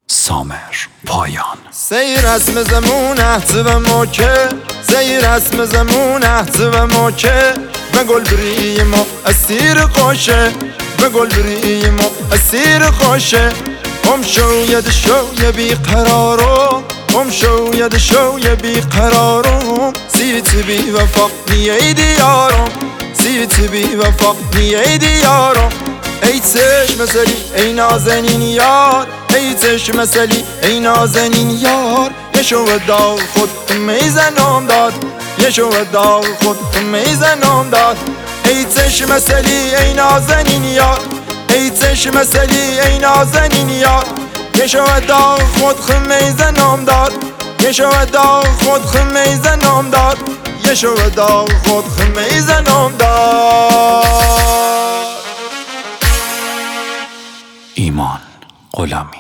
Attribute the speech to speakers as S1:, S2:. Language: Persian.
S1: سامر پایان.
S2: سیر اسم زمونه تو موکه، سیر اسم زمونه تو موکه، به گل بریم و اسیر خوشه، به گل بریم و اسیر خوشه. شوید شوی بی قرارم، شوید شوی بی قرارم، سیت بی وفا نیه دیارم، سیت بی وفا نیه دیارم. ای چشم سلی ای نازنین یار، ای چشم سلی ای نازنین یار، یه شو داغ خود میزنم داد، یه شو داغ خود میزنم داد. ای چشم سلی ای نازنین یار، ای چشم سلی ای نازنین یار، یه شو داغ خود میزنم داد، یه شو داغ خود میزنم داد، یه شو داغ خود میزنم داد.
S1: ایمان غلامی.